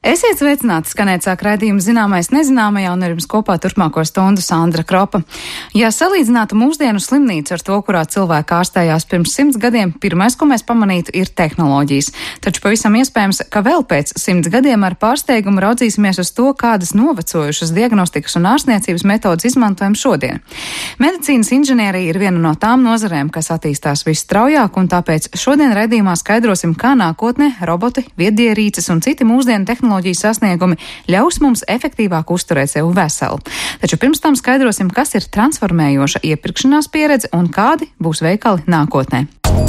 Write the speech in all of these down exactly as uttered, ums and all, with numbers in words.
Esiet sveicināti, skanēt sāk raidījums Zināmais nezināmajā, un ar jums kopā turpmāko stundu Sandra Kropa. Ja salīdzinātu mūsdienu slimnīcu ar to, kurā cilvēki ārstējās pirms simts gadiem, pirmais, ko mēs pamanītu, ir tehnoloģijas. Taču pavisam iespējams, ka vēl pēc simts gadiem ar pārsteigumu raudzīsimies uz to, kādas novecojušas diagnostikas un ārstniecības metodas izmantojam šodien. Medicīnas inženierija ir viena no tām nozarēm, kas attīstās visstraujāk, un tāpēc šodien raidījumā skaidrosim, kā nākotnē roboti, viedierīces un citi mūsdienu tehnoloģijas tehnoloģijas sasniegumi ļaus mums efektīvāk uzturēt sevi veselu. Taču pirms tam skaidrosim, kas ir transformējoša iepirkšanās pieredze un kādi būs veikali nākotnē.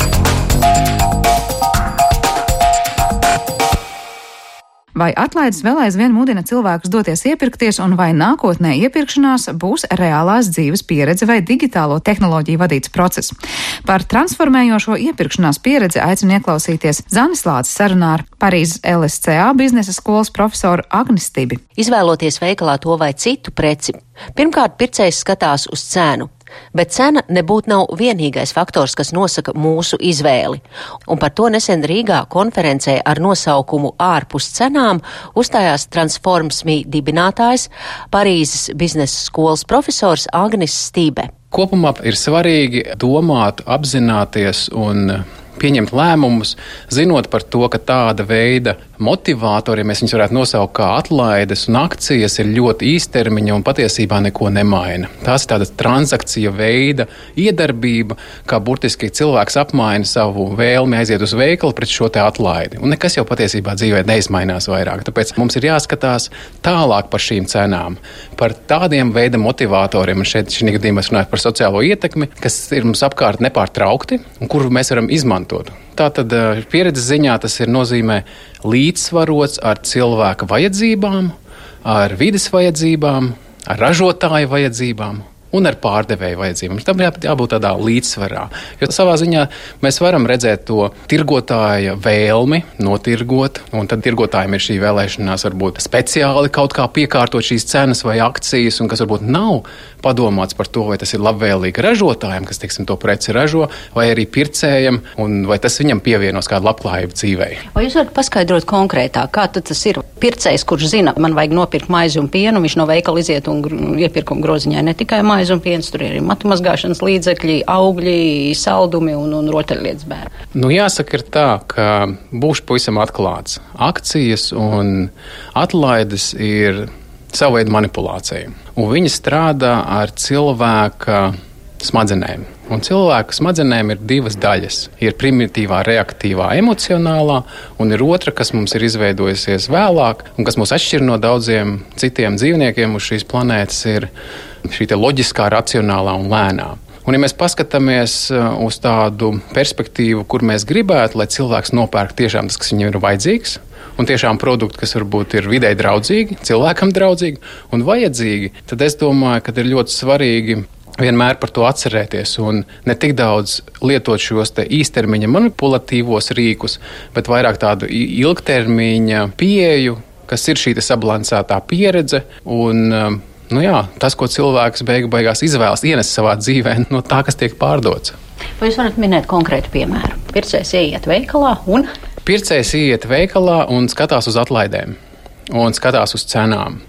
Vai atlaides vēl aizvien mudina cilvēkus doties iepirkties, un vai nākotnē iepirkšanās būs reālās dzīves pieredze vai digitālo tehnoloģiju vadīts process? Par transformējošo iepirkšanās pieredzi aicinu ieklausīties Zanis Lācis sarunā ar Parīzes L S C A biznesa skolas profesoru Agni Stibi. Izvēloties veikalā to vai citu preci, pirmkārt pircējs skatās uz cenu. Bet cena nebūtu nav vienīgais faktors, kas nosaka mūsu izvēli. Un par to nesen Rīgā konferencē ar nosaukumu Ārpus cenām uzstājās Transforms.me dibinātājs, Parīzes biznesa skolas profesors Agnis Stibe. Kopumā ir svarīgi domāt, apzināties un pieņemt lēmumus, zinot par to, ka tāda veida motivātori, ja mēs viņus varētu nosaukt kā atlaides un akcijas, ir ļoti īstermiņa un patiesībā neko nemaina. Tās ir tāda transakcija veida iedarbība, kā burtiski cilvēks apmaina savu vēlmi aiziet uz veikalu pret šo te atlaidi. Un nekas jau patiesībā dzīvē neizmainās vairāk. Tāpēc mums ir jāskatās tālāk par šīm cenām, par tādiem veida motivātoriem, un šeit šī gadījumā runājot par sociālo ietekmi, kas ir mums apkārt nepārtraukti un kuru mēs varam izmantot. Tātad pieredzes ziņā tas ir nozīmē līdzsvarots ar cilvēka vajadzībām, ar vides vajadzībām, ar ražotāju vajadzībām un ar pārdevēju vajadzībām. Tam jābūt tādā līdzsvarā. Jo savā ziņā mēs varam redzēt to tirgotāja vēlmi notirgot, un tad tirgotājiem ir šī vēlēšanās varbūt speciāli kaut kā piekārtot šīs cenas vai akcijas, un kas varbūt nav padomāts par to, vai tas ir labvēlīgi ražotājiem, kas, teiksim, to preci ražo, vai arī pircējiem, un vai tas viņam pievienos kādu labklājību dzīvei. Vai jūs varat paskaidrot konkrētāk, kā tad tas ir pircējs, kurš zina, man vajag nopirkt maizi un pienu, viņš no veikala iziet un iepirkuma groziņā ne tikai maizi un piens, tur ir matu mazgāšanas līdzekļi, augļi, saldumi un, un rotaļlietas bērni. Nu, jāsaka ir tā, ka būšu pavisam atklāts. Akcijas un atlaides ir savu veidu manipulācija. Un viņi strādā ar cilvēka smadzenēm. Un cilvēka smadzenēm ir divas daļas. Ir primitīvā, reaktīvā, emocionālā, un ir otra, kas mums ir izveidojusies vēlāk, un kas mūs atšķir no daudziem citiem dzīvniekiem uz šīs planētas, ir šī te loģiskā, racionālā un lēnā. Un ja mēs paskatāmies uz tādu perspektīvu, kur mēs gribētu, lai cilvēks nopērk tiešām tas, kas viņam ir vajadzīgs, un tiešām produkti, kas varbūt ir videi draudzīgi, cilvēkam draudzīgi un vajadzīgi, tad es domāju, ka ir ļoti svarīgi vienmēr par to atcerēties un ne tik daudz lietot šos te īstermiņa manipulatīvos rīkus, bet vairāk tādu ilgtermiņa pieeju, kas ir šī te sabalansētā pieredze un, nu jā, tas, ko cilvēks beigu beigās izvēlas ienes savā dzīvē no tā, kas tiek pārdots. Vai jūs varat minēt konkrētu piemēru? Pircējs ieiet veikalā un? Pircējs ieiet veikalā un skatās uz atlaidēm un skatās uz cenām.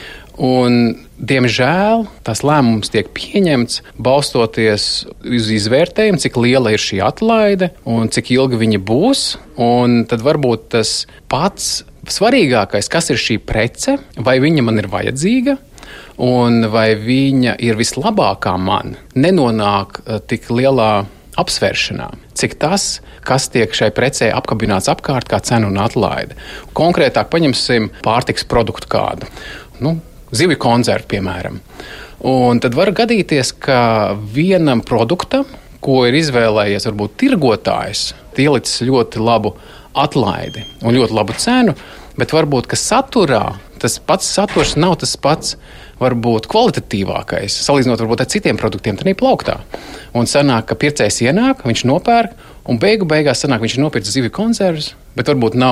Un, diemžēl, tās lēmums tiek pieņemts balstoties uz izvērtējumu, cik liela ir šī atlaide un cik ilgi viņa būs. Un tad varbūt tas pats svarīgākais, kas ir šī prece, vai viņa man ir vajadzīga un vai viņa ir vislabākā man, nenonāk tik lielā apsvēršanā, cik tas, kas tiek šai precē apkabināts apkārt kā cena un atlaide. Konkrētāk paņemsim pārtiks produktu kādu. Nu, zivju konzervu, piemēram. Un tad var gadīties, ka vienam produktam, ko ir izvēlējies varbūt tirgotājs, ielicis ļoti labu atlaidi un ļoti labu cenu, bet varbūt, ka saturā tas pats saturs nav tas pats varbūt kvalitatīvākais, salīdzinot varbūt ar citiem produktiem tādā plauktā. Un sanāk, ka pircējs ienāk, viņš nopērk, un beigu beigās sanāk, viņš ir nopircis zivju konzervus, bet varbūt nav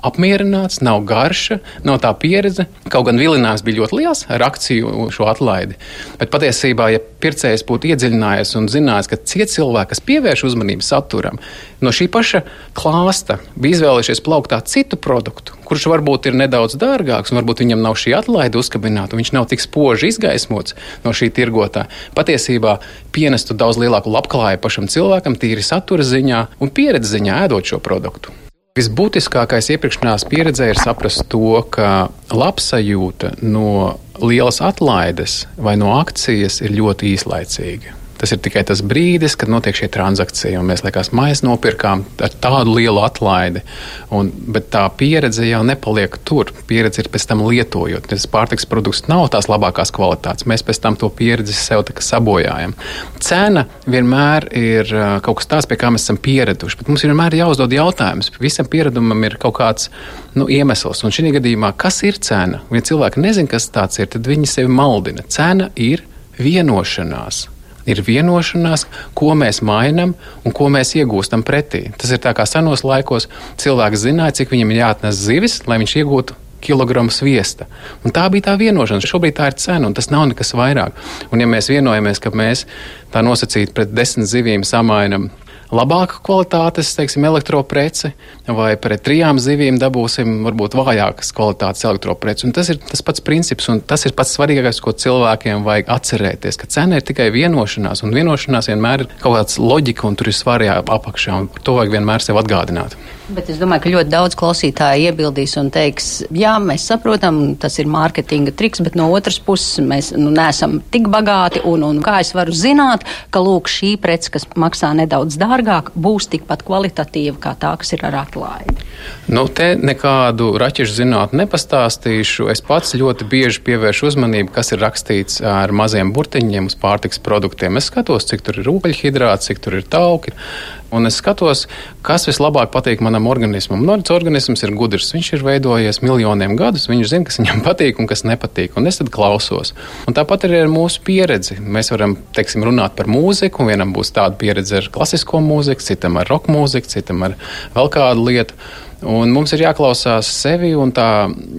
apmierināts, nav garša, nav tā pieredze. Kaut gan vilinājums bija ļoti liels ar akciju šo atlaidi. Bet patiesībā, ja pircējs būtu iedziļinājies un zinājis, ka tie cilvēki, kas pievērš uzmanību saturam, no šī paša klāsta bija izvēlējušies plaukt tā citu produktu, kurš varbūt ir nedaudz dārgāks un varbūt viņam nav šī atlaide uzkabināta, un viņš nav tik spoži izgaismots no šī tirgotāja. Patiesībā pienestu daudz lielāku labklājību pašam cilvēkam, tīri satura ziņā un pieredze ziņā ēdot šo produktu. Visbūtiskākais iepriekšnās pieredzē ir saprast to, ka labsajūta no lielas atlaides vai no akcijas ir ļoti īslaicīga. Tas ir tikai tas brīdis, kad notiek šie transakcija, un mēs liekas, maizi nopirkām ar tādu lielu atlaidi, un, bet tā pieredze jau nepaliek tur. Pieredze ir pēc tam lietojot. Tas pārtiks produkts nav tās labākās kvalitātes. Mēs pēc tam to pieredzi sev tā kā sabojājam. Cena vienmēr ir kaut kas tāds, pie kā mēs esam pieraduši, bet mums vienmēr ir jāuzdod jautājums. Visam pieredumam ir kaut kāds nu, iemesls, un šī gadījumā, kas ir cena? Un ja cilvēki nezin, kas tāds ir, tad viņi sevi maldina. Cena ir vienošanās. Ir vienošanās, ko mēs mainām un ko mēs iegūstam pretī. Tas ir tā kā senos laikos cilvēks zināja, cik viņam ir jāatnes zivis, lai viņš iegūtu kilogramu sviesta. Un tā bija tā vienošanās. Šobrīd tā ir cena, un tas nav nekas vairāk. Un ja mēs vienojamies, ka mēs tā nosacīt pret desmit zivīm samainam labāka kvalitātes, teiksim, elektropreci, vai pret trijām zivīm dabūsim varbūt vājākas kvalitātes elektropreci. Un tas ir tas pats princips, un tas ir pats svarīgākais, ko cilvēkiem vajag atcerēties, ka cena ir tikai vienošanās, un vienošanās vienmēr ir kaut kāds loģika, un tur ir svarīgā apakšā, un to vajag vienmēr sev atgādināt. Bet es domāju, ka ļoti daudz klausītāji iebildīs un teiks, jā, mēs saprotam, tas ir mārketinga triks, bet no otras puses mēs nu, neesam tik bagāti, un, un kā es varu zināt, ka lūk šī prece, kas maksā nedaudz dārgāk, būs tikpat kvalitatīva kā tā, kas ir ar atlaidi. Nu, te nekādu raķešu zinātni nepastāstīšu. Es pats ļoti bieži pievēršu uzmanību, kas ir rakstīts ar maziem burtiņiem uz pārtiks produktiem. Es skatos, cik tur ir ūdeņhidrāti, cik tur ir tauki. Un es skatos, kas vislabāk patīk manam organismam. Mans organisms ir gudrs, viņš ir veidojies miljoniem gadus, viņš zina, kas viņam patīk un kas nepatīk, un es tad klausos. Un tāpat arī ar mūsu pieredzi. Mēs varam, teiksim, runāt par mūziku, un vienam būs tāda pieredze ar klasisko mūziku, citam ar rock mūziku, citam ar vēl kādu lietu. Un mums ir jāklausās sevi, un tā,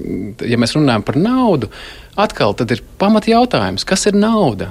ja mēs runājam par naudu, atkal tad ir pamat jautājums, kas ir nauda?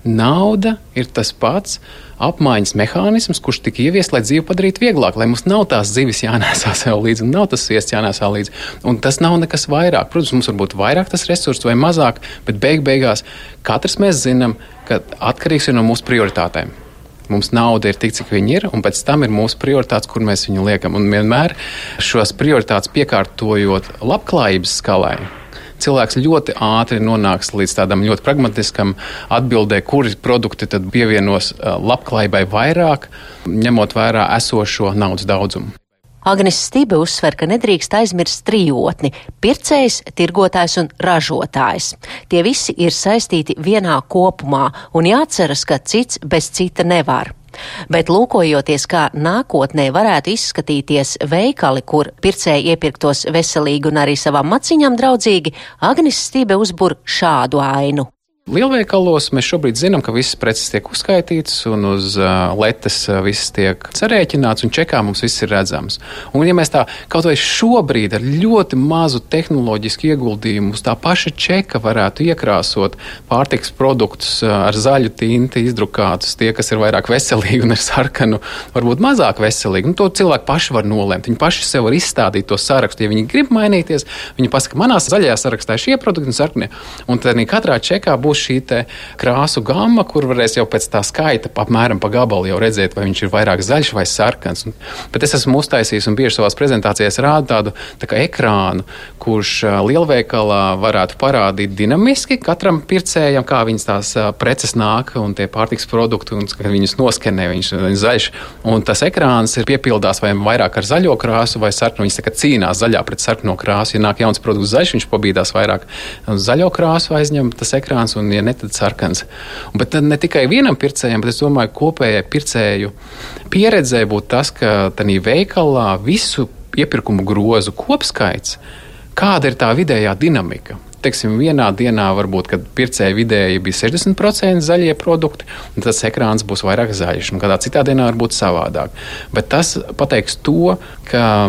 Nauda ir tas pats apmaiņas mehānisms, kurš tika ieviest, lai dzīvi padarītu vieglāk, lai mums nav tās zivis jānēsā sev līdzi un nav tas sviests jānēsā līdzi. Un tas nav nekas vairāk. Protams, mums var būt vairāk tas resurss vai mazāk, bet beig beigās katrs mēs zinām, ka atkarīgs ir no mūsu prioritātēm. Mums nauda ir tik, cik viņa ir, un pēc tam ir mūsu prioritātes, kur mēs viņu liekam. Un vienmēr šos prioritātes piekārtojot labklājības skalai, cilvēks ļoti ātri nonāks līdz tādam ļoti pragmatiskam atbildē, kuri produkti tad pievienos labklājībai vairāk, ņemot vērā esošo naudas daudzumu. Agnes Stibe uzsver, ka nedrīkst aizmirst trijotni – pircējs, tirgotājs un ražotājs. Tie visi ir saistīti vienā kopumā, un jāatceras, ka cits bez cita nevar. Bet lūkojoties, kā nākotnē varētu izskatīties veikali, kur pircēji iepirktos veselīgi un arī savām maciņām draudzīgi, Agnes Stibe uzbur šādu ainu. Lielveikalos mēs šobrīd zinām, ka visas preces tiek uzskaitītas un uz uh, letes uh, viss tiek sarēķināts un čekā mums viss ir redzams. Un ja mēs tā kaut vai šobrīd ar ļoti mazu tehnoloģisku ieguldījumu uz tā paša čeka varētu iekrāsot pārtiks produktus uh, ar zaļu tinti izdrukātus, tie, kas ir vairāk veselīgi un ar sarkanu, varbūt mazāk veselīgi, nu to cilvēki paši var nolēmt. Viņi paši sev var izstādīt to sarakstu. Ja viņi grib mainīties, viņi pasaka, manā zaļajā sarakstā ir šie produkti un sarkanie. Un tad katrā čekā būs šī te krāsu gamma, kur varēs jau pēc tā skaita apmēram pa gabalu jau redzēt, vai viņš ir vairāk zaļš vai sarkans. Bet es esmu uztaisījis un bieži savās prezentācijās rādu tādu tā kā ekrānu, kurš lielveikalā varētu parādīt dinamiski katram pircējam, kā viņas tās preces nāk un tie pārtiks produkti, un kad viņus noskenē, viņš ir zaļš. Un tas ekrāns ir piepildās vai vairāk ar zaļo krāsu vai sarkanu. Viņas tā kā cīnās zaļā pret sarkano krāsu. Ja nāk jauns produkts zaļš, viņš pabīdās vairāk zaļo krāsu aizņem tas ekrāns, un ja ne, tad sarkans. Bet tad ne tikai vienam pircējam, bet es domāju, kopējai pircēju pieredzē būtu tas, ka tādā veikalā visu iepirkumu grozu kopskaits, kāda ir tā vidējā dinamika. Teiksim, vienā dienā varbūt, kad pircēji vidēji bija sešdesmit procenti zaļie produkti, un tas ekrāns būs vairāk zaļš, un kādā citā dienā varbūt savādāk. Bet tas pateiks to, ka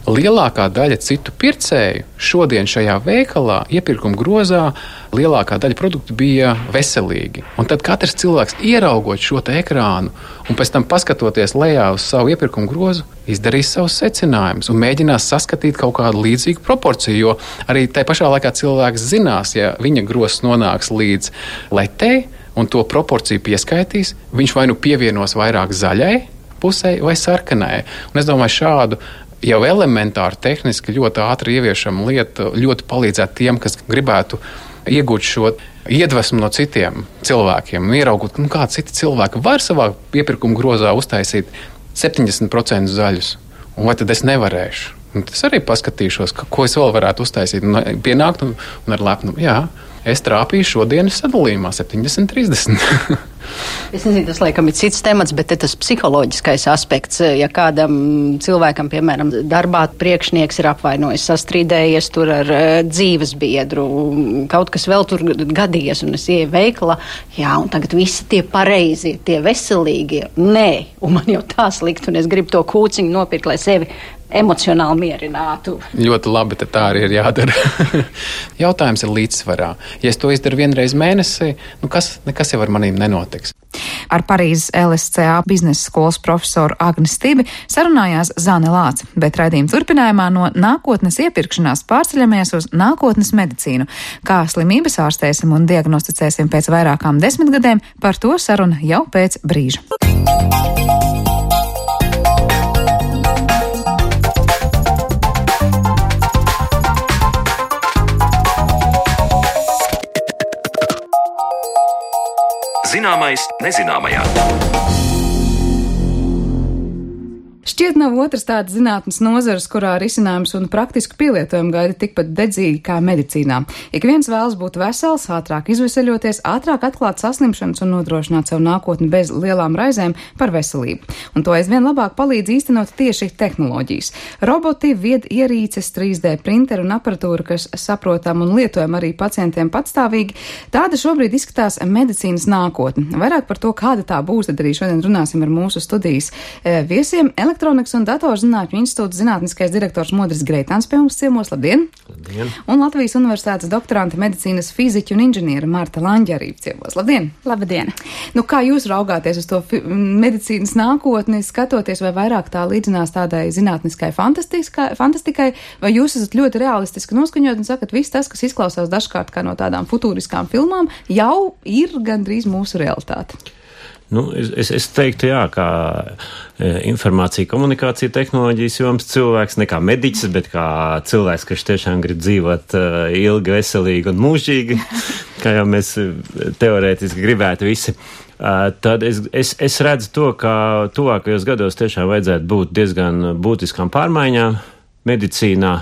lielākā daļa citu pircēju šodien šajā veikalā iepirkuma grozā lielākā daļa produktu bija veselīgi. Un tad katrs cilvēks ieraugot šo te ekrānu un pēc tam paskatoties lejā uz savu iepirkuma grozu, izdarīs savus secinājumus un mēģinās saskatīt kaut kādu līdzīgu proporciju, jo arī tai pašā laikā cilvēks zinās, ja viņa grozs nonāks līdz letei un to proporciju pieskaitīs, viņš vai nu pievienos vairāk zaļai pusē vai sarkanai. Un es domāju, šādu jau elementāri tehniski ļoti ātri ieviešama lieta ļoti palīdzētu tiem, kas gribētu iegūt šo iedvesmu no citiem cilvēkiem un ieraugot, nu, kā citi cilvēki var savā iepirkuma grozā uztaisīt septiņdesmit procentus zaļus. Un vai tad es nevarēšu? Un es arī paskatīšos, ka, ko es vēl varētu uztaisīt. Un pienākt un, un ar lepnumu, jā, es trāpīju šodienas sadalījumā septiņdesmit trīsdesmit. Es nezinu, tas laikam ir cits temats, bet tas psiholoģiskais aspekts, ja kādam cilvēkam, piemēram, darbā priekšnieks ir apvainojis, sastrīdējies tur ar dzīves biedru, kaut kas vēl tur gadījies, un es ieju veikalā, jā, un tagad visi tie pareizie, tie veselīgie, nē, un man jau tā slikt, un es gribu to kūciņu nopirkt, lai sevi emocionāli mierinātu. Ļoti labi, tad tā arī ir jādara. Jautājums ir līdzsvarā. Ja es to izdaru vienreiz mēnesī, nu kas, nekas jau ar manīm nenotiks. Ar Parīzes L S C A biznesa skolas profesoru Agni Stibi sarunājās Zane Lāce, bet raidījuma turpinājumā no nākotnes iepirkšanās pārceļamies uz nākotnes medicīnu. Kā slimības ārstēsim un diagnosticēsim pēc vairākām desmitgadēm, par to saruna jau pēc brīža. Zināmais nezināmajā. Šķiet nav otras tādas zinātnes nozares, kurā risinājums un praktisku pielietojumu gaida tikpat dedzīgi kā medicīnā. Ik viens vēlas būt vesels, ātrāk izveseļoties, ātrāk atklāt saslimšanas un nodrošināt savu nākotni bez lielām raizēm par veselību. Un to aizvien labāk palīdz īstenot tieši tehnoloģijas. Roboti, vied ierīces, trīs D printeri un aparatūra, kas saprotam un lietojam arī pacientiem patstāvīgi, tāda šobrīd izskatās medicīnas nākotne. Vairāk par to, kāda tā būs, tad arī šodien runāsim ar mūsu studijas viesiem. Elektronikas un datorzinātņu institūta zinātniskais direktors Modris Greitāns pie mums ciemos. Labdien! Labdien! Un Latvijas universitātes doktorante medicīnas fiziķa un inženiera Marta Lanģe arī ciemos. Labdien! Labdien! Nu, kā jūs raugāties uz to medicīnas nākotni, skatoties, vai vairāk tā līdzinās tādai zinātniskai fantastikai, vai jūs esat ļoti realistiski noskaņot un sakat, viss tas, kas izklausās dažkārt kā no tādām futūriskām filmām, jau ir gandrīz mūsu realitāte? Nu, es, es teiktu, jā, kā informācija, komunikācija tehnoloģijas joms cilvēks, ne kā mediķis, bet kā cilvēks, kas tiešām grib dzīvot ilgi, veselīgi un mūžīgi, kā jau mēs teorētiski gribētu visi. Tad es, es, es redzu to, ka tuvākajos gados tiešām vajadzētu būt diezgan būtiskām pārmaiņām medicīnā.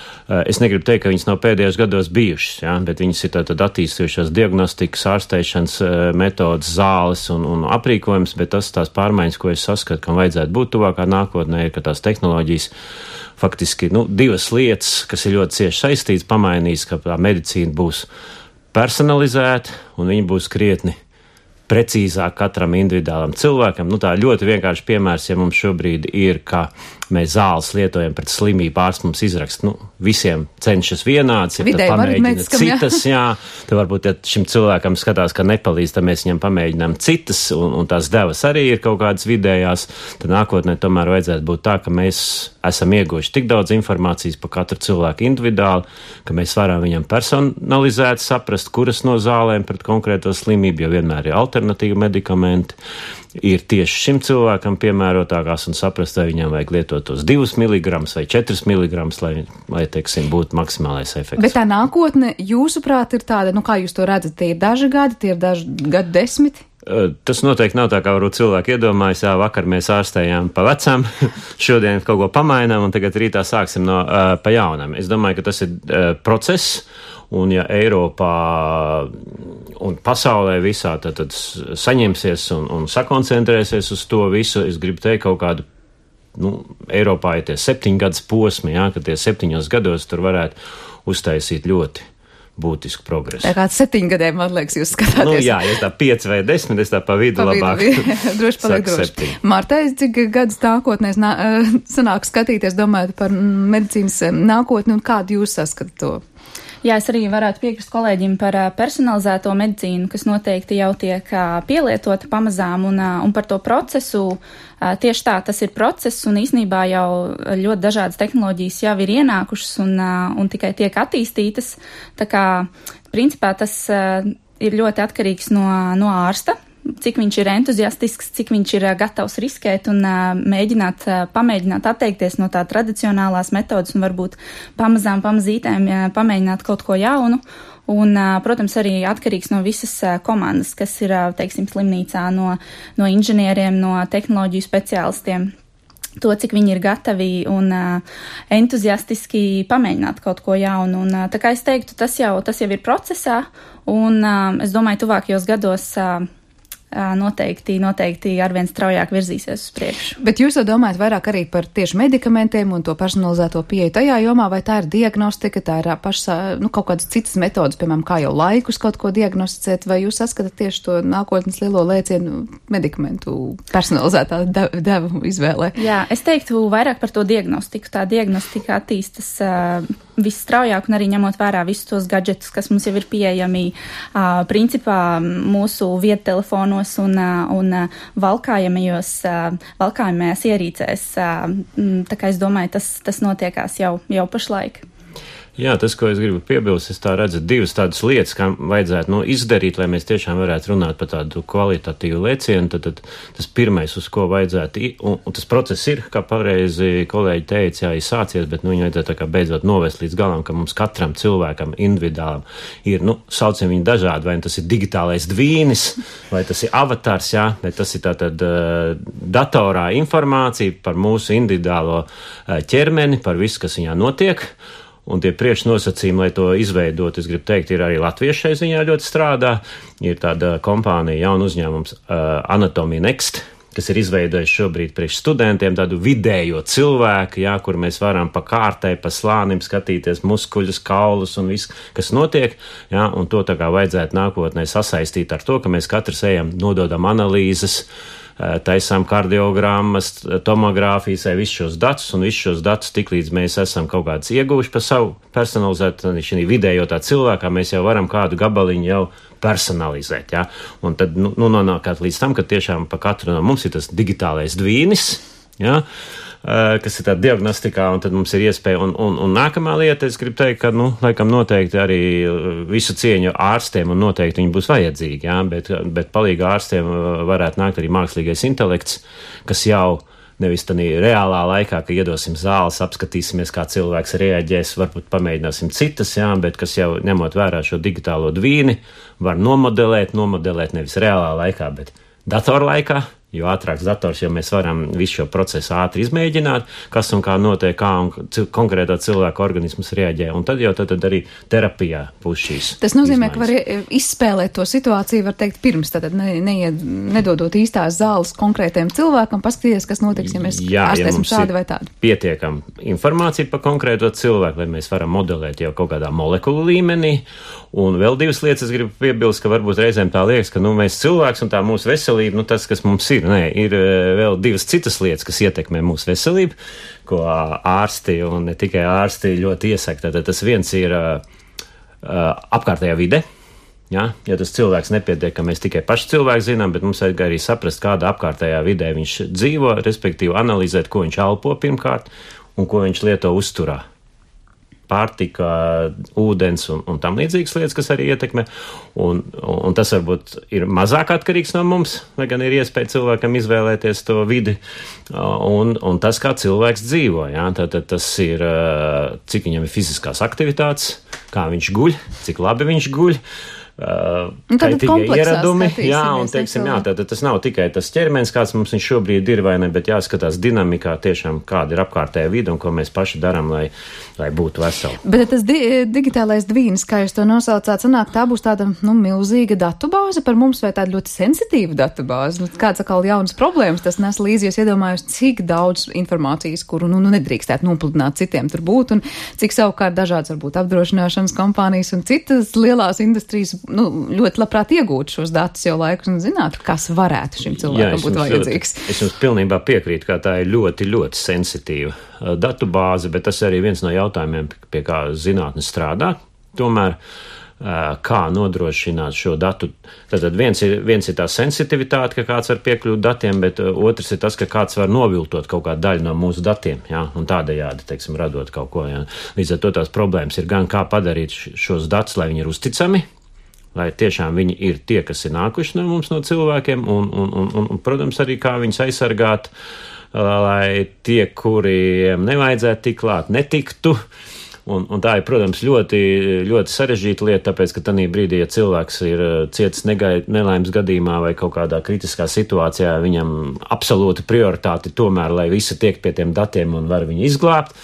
Es negribu teikt, ka viņas nav pēdējos gados bijušas, ja, bet viņas ir tātad attīstījušās diagnostikas, ārsteišanas metodas, zāles un, un aprīkojums, bet tas tās pārmaiņas, ko es saskatu, kam vajadzētu būt tuvākā nākotnē, ir, ka tās tehnoloģijas faktiski, nu, divas lietas, kas ir ļoti cieši saistītas, pamainīs, ka tā medicīna būs personalizēta un viņa būs krietni precīzāk katram individuālam cilvēkam. Nu, tā ļoti vienkārši piemērs, ja mums šobrīd ir, ka mēs zāles lietojam pret slimību, ārsts mums izraksta, nu, visiem cenšas vienāds, ja tad pamēģina citas, jā, tad varbūt, ja šim cilvēkam skatās, ka nepalīdz, tad mēs viņam pamēģinām citas, un, un tās devas arī ir kaut kādas vidējās, tad nākotnē tomēr vajadzētu būt tā, ka mēs esam ieguvuši tik daudz informācijas par katru cilvēku individuāli, ka mēs varam viņam personalizēt, saprast, kuras no zālēm pret konkrēto slimību, jo vienmēr ir alternatīvi medikamenti, ir tieši šim cilvēkam piemērotākās un saprast, vai viņam vajag lietot tos divus miligramus vai četrus miligramus, lai, lai, teiksim, būtu maksimālais efekts. Bet tā nākotne, jūsuprāt, ir tāda, nu kā jūs to redzat, tie ir daži gadi, tie ir daži gadu desmiti? Tas noteikti nav tā, kā varbūt cilvēki iedomājas, jā, vakar mēs ārstējām pa vecam, šodien kaut ko pamainām un tagad rītā sāksim no uh, pa jaunam. Es domāju, ka tas ir uh, process. Un ja Eiropā un pasaulē visā tad, tad saņemsies un, un sakoncentrēsies uz to visu, es gribu teikt kaut kādu, nu, Eiropā ir tie septiņgadus posmi, jā, ka tie septiņos gados tur varētu uztaisīt ļoti būtisku progresu. Tā kā septiņi gadiem, man liekas, jūs skatāties. Nu, jā, ja tā pieci vai desmit, es tā pa vidu pa labāk. Vidu, droši paliek droši. Martai, cik gadus nākotnēs nā, sanāk skatīties, domājot par medicīnas nākotni, un kādu jūs saskatāt to? Jā, es arī varētu piekrist kolēģim par personalizēto medicīnu, kas noteikti jau tiek pielietota pamazām, un, un par to procesu. Tieši tā, tas ir process, un īsnībā jau ļoti dažādas tehnoloģijas jau ir ienākušas un, un tikai tiek attīstītas. Tā kā, principā, tas ir ļoti atkarīgs no, no ārsta, cik viņš ir entuziastisks, cik viņš ir gatavs riskēt un mēģināt, pamēģināt atteikties no tā tradicionālās metodas un varbūt pamazām, pamazītēm pamēģināt kaut ko jaunu. Un, protams, arī atkarīgs no visas komandas, kas ir, teiksim, slimnīcā, no, no inženieriem, no tehnoloģiju speciālistiem. To, cik viņi ir gatavi un uh, entuziastiski pamēģināt kaut ko jaunu. Un, uh, tā kā es teiktu, tas jau, tas jau ir procesā, un uh, es domāju, tuvākajos gados uh, noteikti, noteikti arvien straujāk virzīsies uz priekšu. Bet jūs jau domājat vairāk arī par tieši medikamentiem un to personalizēto pieeju tajā jomā, vai tā ir diagnostika, tā ir pašā, nu, kaut kādas citas metodas, piemēram, kā jau laikus kaut ko diagnosticēt, vai jūs saskatāt tieši to nākotnes lielo lēcienu medikamentu personalizētā devu izvēlē? Jā, es teiktu vairāk par to diagnostiku. Tā diagnostika attīstas uh, visstraujāk un arī ņemot vērā visus tos gadžetus, kas mums jau ir pieejami uh, principā mūsu viedtelefonos un, un valkājamajos, valkājamajās ierīcēs. Tā kā es domāju, tas, tas notiekās jau, jau pašlaik. Jā, tas, ko es gribu piebilst, es tā redzu divas tādas lietas, kā vajadzētu nu, izdarīt, lai mēs tiešām varētu runāt par tādu kvalitatīvu lēcienu. Tad, tad tas pirmais, uz ko vajadzētu, un, un tas process ir, kā pareizi kolēģi teica, jā, ir sācies, bet nu, viņu vajadzētu tā kā beidzot novest līdz galam, ka mums katram cilvēkam individuālam ir, nu, saucam viņu dažādi, vai tas ir digitālais dvīnis, vai tas ir avatars, jā, vai tas ir tātad uh, datorā informācija par mūsu individuālo uh, ķermeni, par visu, kas viņā notiek. Un tie priekšnosacījumi, lai to izveidot, es gribu teikt, ir arī latviešu šai ziņā ļoti strādā. Ir tāda kompānija, jauna uzņēmums uh, Anatomy Next, kas ir izveidojis šobrīd priekš studentiem tādu vidējo cilvēku, jā, kur mēs varam pa kārtai, pa slānim skatīties muskuļus, kaulus un viss, kas notiek. Jā, un to tā kā vajadzētu nākotnē sasaistīt ar to, ka mēs katrs ejam, nododam analīzes, taisām kardiogrammas, tomogrāfijas, visus šos datus, un visus šos datus tiklīdz mēs esam kaut kādas ieguvuši par savu personalizētu, šī vidējo tā cilvēkā, mēs jau varam kādu gabaliņu jau personalizēt, jā. Un tad, nu, nu nonākāt līdz tam, ka tiešām pa katru no mums ir tas digitālais dvīnis, jā, kas ir tā diagnostikā, un tad mums ir iespēja, un, un, un nākamā lieta, es gribu teikt, ka, nu, laikam noteikti arī visu cieņu ārstiem, un noteikti viņi būs vajadzīgi, jā, bet, bet palīgā ārstiem varētu nākt arī mākslīgais intelekts, kas jau nevis tādā reālā laikā, ka iedosim zāles, apskatīsimies, kā cilvēks reaģēs, varbūt pamēģināsim citas, jā, bet kas jau ņemot vērā šo digitālo dvīni, var nomodelēt, nomodelēt nevis reālā laikā, bet datorlaikā. Jo ātrāks dators, jo mēs varam visu šo procesu ātri izmēģināt, kas un kā notiek, kā un konkrētā cilvēka organisms reaģē. Un tad jau tad, tad arī terapijā būs šīs. Tas nozīmē, izmaiņas. Ka var izspēlēt to situāciju, var teikt, pirms, tad ne, neied, nedodot īstās zāles konkrētajam cilvēkam, paskatīties, kas notiks, ja mēs Jā, ārstēsim ja šādi vai tādu. Pietiekam informācija par konkrēto cilvēku, lai mēs varam modelēt jau kaut kādā molekulu līmenī. Un vēl divas lietas es gribu piebilst, ka varbūt reizēm tā liekas, ka nu, mēs cilvēks un tā mūsu veselība, nu tas, kas mums ir. Nē, ir vēl divas citas lietas, kas ietekmē mūsu veselību, ko ārsti un ne tikai ārsti ļoti iesaka. Tad tas viens ir uh, apkārtējā vide. Ja? Ja tas cilvēks nepietiek, ka mēs tikai paši cilvēki zinām, bet mums vajag arī saprast, kādā apkārtējā vidē viņš dzīvo, respektīvi analizēt, ko viņš elpo pirmkārt un ko viņš lieto uzturā. Pārtika, ūdens un, un tam līdzīgas lietas, kas arī ietekmē. Un, un tas varbūt ir mazāk atkarīgs no mums, lai gan ir iespēja cilvēkam izvēlēties to vidi un, un tas, kā cilvēks dzīvo. Jā. Tātad tas ir, cik viņam ir fiziskās aktivitātes, kā viņš guļ, cik labi viņš guļ, Uh, kaitīgie ieradumi, jā, un teiksim, jā, tātad tas nav tikai tas ķermenis, kāds mums viņš šobrīd ir, vai ne, bet jāskatās dinamikā tiešām, kāda ir apkārtējā vide un ko mēs paši darām, lai, lai būtu veseli. Bet tas di digitālais dvīnis, kā jūs to nosaucāt, sanāk, tā būs tāda, nu, milzīga datubāze par mums vai tāda ļoti sensitīva datubāze. Kāds atkal jaunas problēmas tas nes līdzi, jūs iedomājos, cik daudz informācijas, kuru, nu, nu nedrīkstētu nopludināt citiem tur būt, un cik savukārt dažādas varbūt apdrošināšanas kompānijas un citas lielās industrijas nu, ļoti labprāt iegūt šos datus jau laikus un zinātu, kas varētu šim cilvēkam būt vajadzīgs. Ļoti, es jums pilnībā piekrītu, ka tā ir ļoti, ļoti sensitīva uh, datubāze, bet tas arī viens no jautājumiem, pie kā zinātne strādā. Tomēr, uh, kā nodrošināt šo datu, tātad viens ir, viens ir tā sensitivitāte, ka kāds var piekļūt datiem, bet uh, otrs ir tas, ka kāds var noviltot kaut kādu daļu no mūsu datiem, jā, un tādējādi, teiksim, radot kaut ko, jā. Līdz ar to tās problēmas ir gan kā padarīt šos datus, lai viņi ir uzticami, lai tiešām viņi ir tie, kas ir nākuši no mums, no cilvēkiem, un, un, un, un, un protams, arī kā viņus aizsargāt, lai tie, kuriem nevajadzētu tik klāt, netiktu. Un, un tā ir, protams, ļoti, ļoti sarežģīta lieta, tāpēc, ka tanī brīdī, ja cilvēks ir cietis nelaimes gadījumā vai kaut kādā kritiskā situācijā, viņam absolūti prioritāti tomēr, lai visi tiek pie tiem datiem un var viņu izglābt.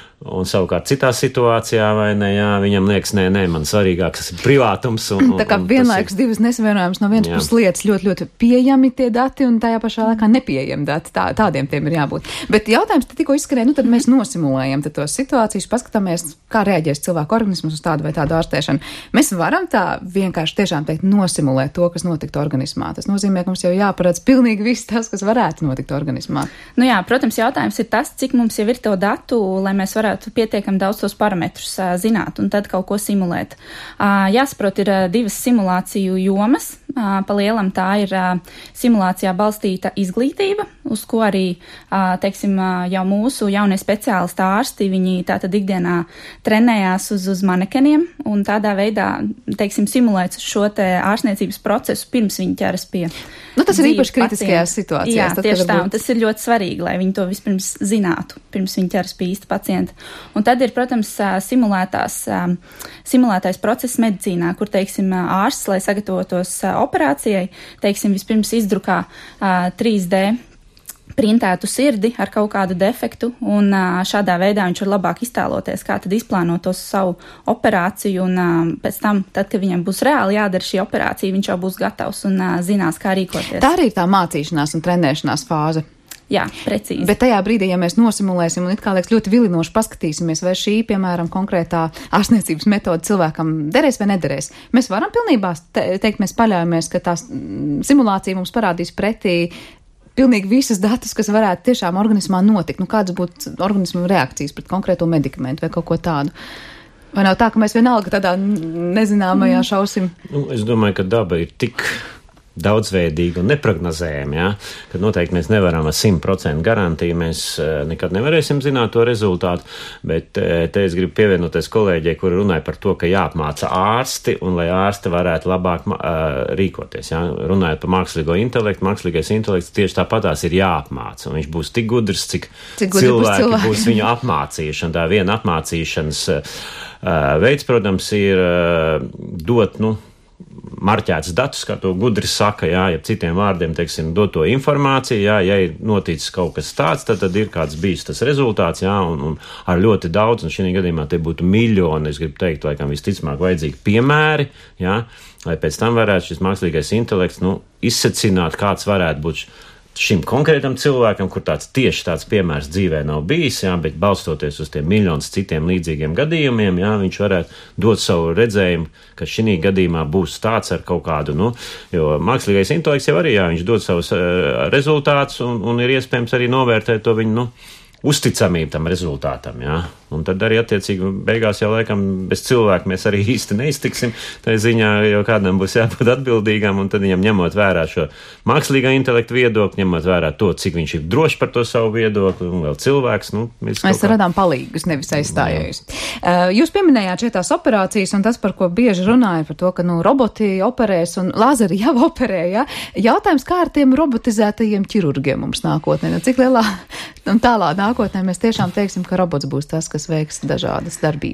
Un savukārt citā situācijā, vai ne, jā, viņam liekas, nē, nē, man svarīgāks ir privātums. Un, un, tā kā vienlaikus ir divas nesavienojums no vienas puses lietas ļoti, ļoti pieejami tie dati un tajā pašā laikā nepieejami dati. Tā, tādiem tiem ir jābūt. Bet jautājums te tikko izskanēja, nu tad mēs nosimulējam tad tos situācijas, paskatāmies, kā reaģēs cilvēku organismus uz tādu vai tādu ārstēšanu. Mēs varam tā vienkārši tiešām teikt nosimulēt to, kas notiktu organismā. Tas nozīmē, ka mums jau jāparedz pilnīgi viss tas, kas varētu notikt organismā. Nu jā, protams, jautājums ir tas, cik mums jau ir to datu, lai mēs varētu pietiekami daudz tos parametrus uh, zināt un tad kaut ko simulēt. Uh, jāsaprot, ir uh, divas simulāciju jomas. Uh, pa lielam tā ir uh, simulācijā balstīta izglītība, uz ko arī, uh, teiksim, uh, jau mūsu jaunie speciālisti ārsti, viņi tātad ikdienā trenējās uz, uz manekeniem un tādā veidā, teiksim, simulēts šo te ārstniecības procesu pirms viņi ķeras pie. Nu, tas ir īpaši kritiskajās situācijās. Jā, tad, tieši tā, būt... un tas ir ļoti svarīgi, lai viņi to vispirms zinātu, pirms viņi ķeras pie īsta pacienta. Un tad ir, protams, simulētās, simulētais process medicīnā, kur, teiksim, ārsts, lai sagatavotos operācijai, teiksim, vispirms izdrukā trīs D printētu sirdi ar kaut kādu defektu, un šādā veidā viņš var labāk iztēloties, kā tad izplānot to savu operāciju, un pēc tam, tad, kad viņam būs reāli jādara šī operācija, viņš jau būs gatavs un zinās, kā rīkoties. Tā arī ir tā mācīšanās un trenēšanās fāze. Jā, precīzi. Bet tajā brīdī, ja mēs nosimulēsim un it kā liekas ļoti vilinoši paskatīsimies, vai šī, piemēram, konkrētā ārstniecības metode cilvēkam derēs vai nederēs, mēs varam pilnībā te teikt, mēs paļaujamies, ka tā simulācija mums parādīs pretī pilnīgi visas datus, kas varētu tiešām organismā notikt. Nu, kādas būtu organismu reakcijas pret konkrēto medikamentu vai kaut ko tādu? Vai nav tā, ka mēs vienalga tādā nezināmajā šausim? Nu, es domāju, ka daba ir tik daudzveidīgi un neprognozējami, ja, kad noteikti mēs nevaram ar simt procentu garantiju, mēs nekad nevarēsim zināt to rezultātu, bet te es gribu pievienoties kolēģei, kuri runāja par to, ka jāapmāca ārsti un lai ārsti varētu labāk uh, rīkoties. Ja. Runājot par mākslīgo intelektu, mākslīgais intelekts tieši tāpatās ir jāapmāca, un viņš būs tik gudrs, cik, cik cilvēki būs, būs viņu apmācījuši, un tā viena apmācīšanas uh, veids, protams, ir uh, dot, nu, marķēts datus, kā to gudri saka, jā, ja citiem vārdiem, teiksim, dot to informāciju, jā, ja ir noticis kaut kas tāds, tad, tad ir kāds bijis tas rezultāts, jā, un, un ar ļoti daudz, un šī gadījumā te būtu miljoni, es gribu teikt, laikam visticamāk vajadzīgi piemēri, jā, lai pēc tam varētu šis mākslīgais intelekts, nu, izsecināt, kāds varētu būt šim konkrētam cilvēkam, kur tāds tieši tāds piemērs dzīvē nav bijis, jā, bet balstoties uz tiem miljonus citiem līdzīgiem gadījumiem, jā, viņš varētu dot savu redzējumu, ka šī gadījumā būs tāds ar kaut kādu, nu, jo mākslīgais intelekts jau arī, jā, viņš dod savus uh, rezultātus un, un ir iespējams arī novērtēt to viņu, nu, uzticamību tam rezultātam, jā. Un tad arī attiecīgi beigās jau laikam bez cilvēka mēs arī īsti neiztiksim, tā ziņā, jo kādam būs jābūt atbildīgam, un tad viņam ņemot vērā šo mākslīgā intelektu viedokli, ņemot vērā to, cik viņš ir drošs par to savu viedokli, un vēl cilvēks, nu, mēs mēs kā... radām palīgus, nevis aizstājējus. Uh, jūs pieminējāt šeit tās operācijas, un tas, par ko bieži runāja, par to, ka, nu, roboti operēs, un lāzeri jau operē, jā. Jautājums, kā ar tiem robotizētajiem ķirurgiem mums nākotnē, nu, cik lielā un tālā nākotnē mēs tiešām teiksim, ka robots būs tas, kas veiks dažādas darbības.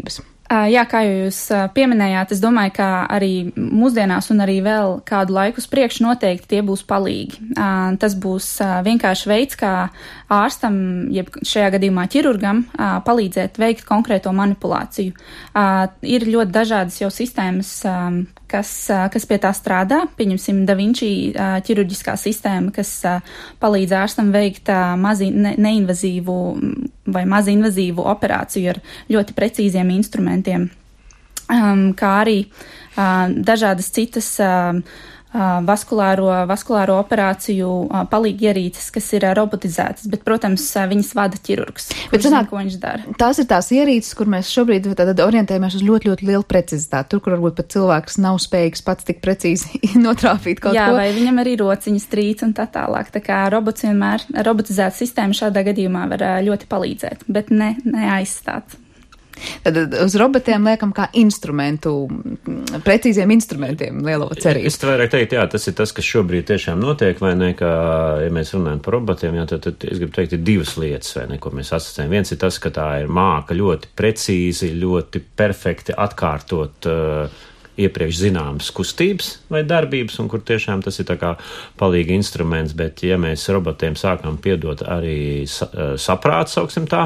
Jā, kā jūs pieminējāt, es domāju, ka arī mūsdienās un arī vēl kādu laiku uz priekšu noteikti tie būs palīgi. Tas būs vienkārši veids, kā ārstam, jeb šajā gadījumā ķirurgam, palīdzēt veikt konkrēto manipulāciju. Ir ļoti dažādas jau sistēmas, kas, kas pie tā strādā. Pieņemsim Da Vinci ķirurģiskā sistēma, kas palīdz ārstam veikt mazi, ne, neinvazīvu vai mazinvazīvu operāciju ar ļoti precīziem instrumentiem, um, kā arī uh, dažādas citas uh, uh, vaskulāro, vaskulāro operāciju uh, palīgierīces, kas ir uh, robotizētas, bet, protams, uh, viņas vada ķirurgs, kurš zina, ko viņš dara. Tās ir tās ierīces, kur mēs šobrīd tad orientējamies uz ļoti, ļoti lielu precizitāti. Tur, kur varbūt pat cilvēks nav spējīgs pats tik precīzi notrāpīt kaut Jā, ko. Jā, vai viņam arī rociņas trīc un tā tālāk. Tā kā robots vienmēr, robotizēta sistēma šādā gadījumā var uh, ļoti palīdzēt, bet ne, neaizstāt. Tad uz robotiem liekam kā instrumentu, precīziem instrumentiem lielo cerību. Es vairāk teikt, jā, tas ir tas, kas šobrīd tiešām notiek, vai ne, kā, ja mēs runājam par robotiem, jā, tad, tad es gribu teikt, ir divas lietas, vai ne, ko mēs asociējam. Viens ir tas, ka tā ir māka ļoti precīzi, ļoti perfekti atkārtot uh, iepriekš zināmas kustības vai darbības, un kur tiešām tas ir tā kā palīgi instruments, bet ja mēs robotiem sākam piedot arī sa, uh, saprātu, sauksim tā,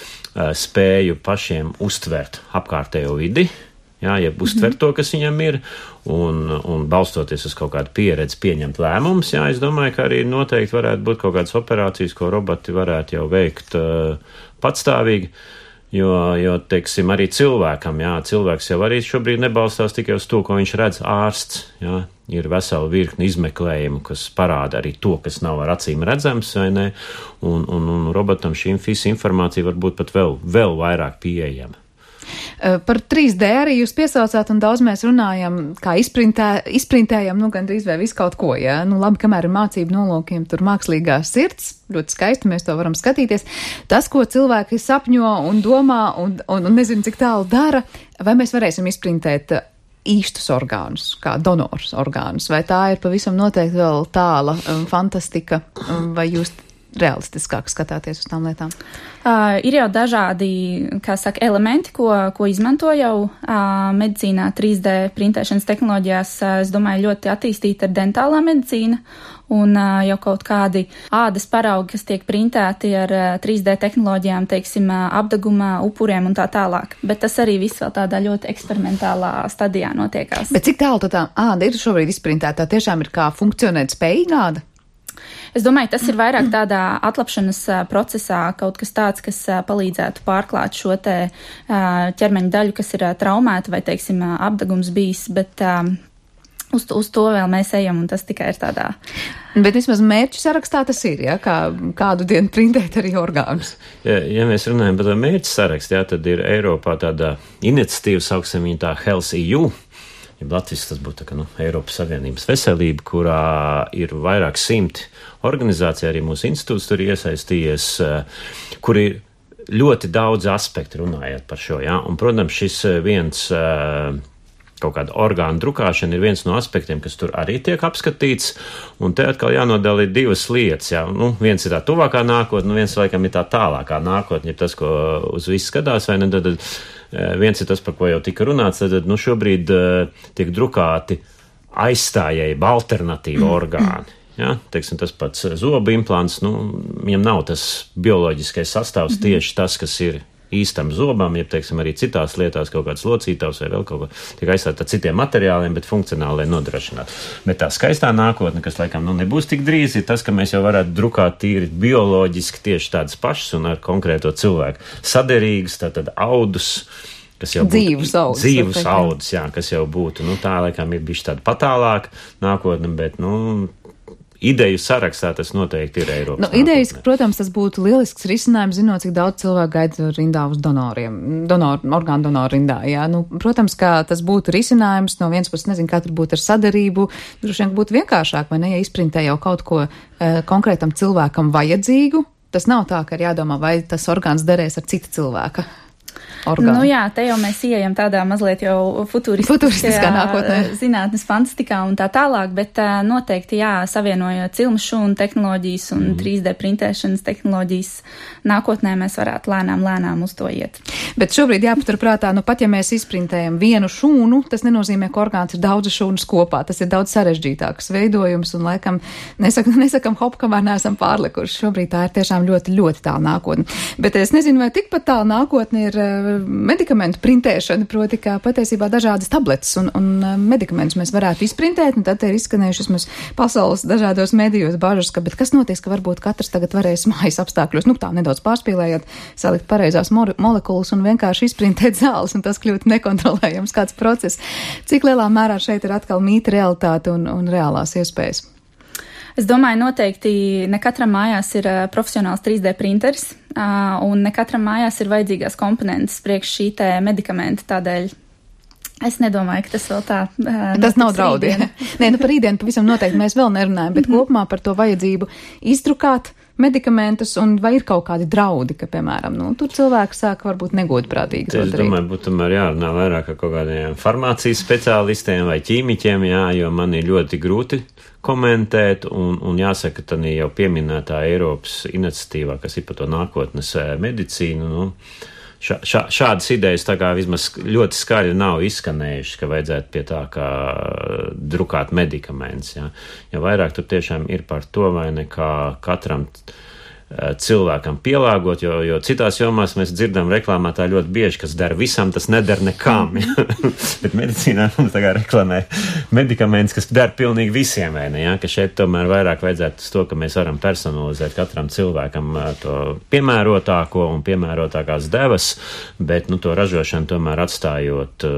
spēju pašiem uztvert apkārtējo vidi, jā, jeb uztvert to, kas viņam ir, un, un balstoties uz kaut kādu pieredzi pieņemt lēmumus, jā, es domāju, ka arī noteikti varētu būt kaut kādas operācijas, ko roboti varētu jau veikt uh, patstāvīgi, jo, jo, teiksim, arī cilvēkam, jā, cilvēks jau arī šobrīd nebalstās tikai uz to, ko viņš redz ārsts, jā, ir vesela virkni izmeklējumu, kas parāda arī to, kas nav ar acīm redzams, vai ne, un, un, un robotam šī informācija var būt pat vēl, vēl vairāk pieejama. Par trīs D arī jūs piesaucāt, un daudz mēs runājam, kā izprintē, izprintējam, nu, gandrīz vai visu kaut ko, jā. Nu, labi, kamēr ir mācību nolūkiem, tur mākslīgā sirds, ļoti skaisti, mēs to varam skatīties. Tas, ko cilvēki sapņo un domā, un, un, un nezinu, cik tālu dara, vai mēs varēsim izprintēt īstus orgānus, kā donors orgānus, vai tā ir pavisam noteikti vēl tāla um, fantastika, um, vai jūs realistiskāk skatāties uz tām lietām? Uh, ir jau dažādi, kā saka, elementi, ko, ko izmanto jau uh, medicīnā, trīs D printēšanas tehnoloģijās, uh, es domāju, ļoti attīstīta ir dentālā medicīna, un uh, jau kaut kādi ādas paraugi, kas tiek printēti ar uh, trīs D tehnoloģijām, teiksim, uh, apdeguma upuriem un tā tālāk. Bet tas arī viss vēl tādā ļoti eksperimentālā stadijā notiekās. Bet cik tālu tā āda ir šobrīd izprintēta? Tā tiešām ir kā funkcionēt spējīga āda? Es domāju, tas ir vairāk tādā atlapšanas procesā, kaut kas tāds, kas palīdzētu pārklāt šo te ķermeņa daļu, kas ir traumēta vai, teiksim, apdegums bijis, bet uz, uz to vēl mēs ejam, un tas tikai ir tādā. Bet vismaz mērķu sarakstā tas ir, ja, kā kādu dienu printēt arī orgānus. Ja, ja mēs runājam par mērķu sarakstu, jā, tad ir Eiropā tāda iniciatīva, sauksim viņu tā Health E U, ja Latvijas tas būtu tā, ka, nu, Eiropas Savienības veselība, kurā ir vairāk simti organizācija, arī mūsu institūts tur iesaistījies, kur ir ļoti daudz aspektu runājot par šo, jā, un, protams, šis viens kaut kāda orgānu drukāšana ir viens no aspektiem, kas tur arī tiek apskatīts, un te atkal jānodala ir divas lietas, jā, nu, viens ir tā tuvākā nākotne, un viens laikam ir tā tālākā nākotne, ja tas, ko uz visu skatās, vai ne, tad, tad viens ir tas, par ko jau tika runāts, tad, nu, šobrīd uh, tiek drukāti aizstājēji alternatīvi orgāni. Ja, teiksim, tas pats zobu implants, nu, viņam nav tas bioloģiskais sastāvs mm-hmm. tieši tas, kas ir īstam zobam, ja, teiksim, arī citās lietās kaut kāds locītavs vai vēl kaut ko tiek aizstāt ar citiem materiāliem, bet funkcionāli, lai nodrošinātu. Bet tā skaistā nākotne, kas laikam, nu, nebūs tik drīz, ir tas, ka mēs jau varētu drukāt tīri bioloģiski tieši tādas pašas un ar konkrēto cilvēku saderīgas, tātad audus, kas jau būtu dzīvus audus, dzīvus audus, jā, kas jau būtu, nu, tā laikam ir bišķi tāda patālāka nākotne, bet, nu, ideju sarakstā tas noteikti ir Eiropas. Nu, idejas, protams, tas būtu lielisks risinājums, zinot, cik daudz cilvēku gaida rindā uz donoriem, donor, orgānu donoru rindā, jā. Nu, protams, ka tas būtu risinājums, no vienas puses, nezinu, kā tur būtu ar sadarību, droši vien būtu vienkāršāk, vai ne, ja izprintē jau kaut ko e, konkrētam cilvēkam vajadzīgu, tas nav tā, ka ir jādomā, vai tas orgāns derēs ar cita cilvēka. orgāni? Nu jā, te jau mēs ieejam tādā mazliet jau futuristiskā nākotnē, zinātnes fantastikā un tā tālāk, bet uh, noteikti jā, savienojot cilmu šūnu tehnoloģijas un mm. trīs D printēšanas tehnoloģijas, nākotnē mēs varētu lēnām, lēnām uz to iet. Bet šobrīd jāpaturprātā, nu pat ja mēs izprintējam vienu šūnu, tas nenozīmē, ka orgāns ir daudzas šūnas kopā. Tas ir daudz sarežģītāks veidojums un laikam nesakam, nesakam hop, kamēr neesam pārlikuši. Šobrīd tā ir tiešām ļoti, ļoti tālu nākotne. Bet es nezinu, vai tikpat tālu nākotne ir medikamentu printēšana, proti, kā patiesībā dažādas tabletes un, un medikamentus mēs varētu izprintēt, un tad ir izskanējušas mums pasaules dažādos medijos bažas, ka, bet kas notiks, ka varbūt katrs tagad varēs mājas apstākļos, nu tā nedaudz pārspīlējot, salikt pareizās molekulas un vienkārši izprintēt zāles, un tas kļūt nekontrolējams kāds process. Cik lielā mērā šeit ir atkal mīta realitāte un, un reālās iespējas? Es domāju, noteikti ne katram mājās ir uh, profesionāls trīs D printeris, uh, un ne katram mājās ir vajadzīgās komponentes priekš šī te medikamenta, tādēļ es nedomāju, ka tas vēl tā. Uh, tas nav draudi. Nē, nu par rītdienu pavisam noteikti mēs vēl nerunājam, bet mm-hmm. kopumā par to vajadzību izdrukāt medikamentus, un vai ir kaut kādi draudi, ka, piemēram, nu, tur cilvēki sāk varbūt negodprātīgi to darīt? Es domāju, būtu tomēr jārunā vairāk ar kaut kādiem farmācijas speciālistiem vai ķīmiķiem, jā, jo man ir ļoti grūti komentēt, un, un jāsaka, tad jau pieminētā Eiropas iniciatīvā, kas ir par to nākotnes medicīnu, nu, šā, šā, šādas idejas tā kā vismaz ļoti skaļi nav izskanējušas, ka vajadzētu pie tā kā drukāt medikaments, jā. Ja vairāk tur tiešām ir par to, vai nekā katram cilvēkam pielāgot, jo, jo citās jomās mēs dzirdam reklāmā tā ļoti bieži, kas dara visam, tas nedara nekām. Ja? Bet medicīnā mums tā kā reklamē medikaments, kas dara pilnīgi visiem, vai ne? Ja? Ka šeit tomēr vairāk vajadzētu to, ka mēs varam personalizēt katram cilvēkam to piemērotāko un piemērotākās devas, bet nu, to ražošanu tomēr atstājot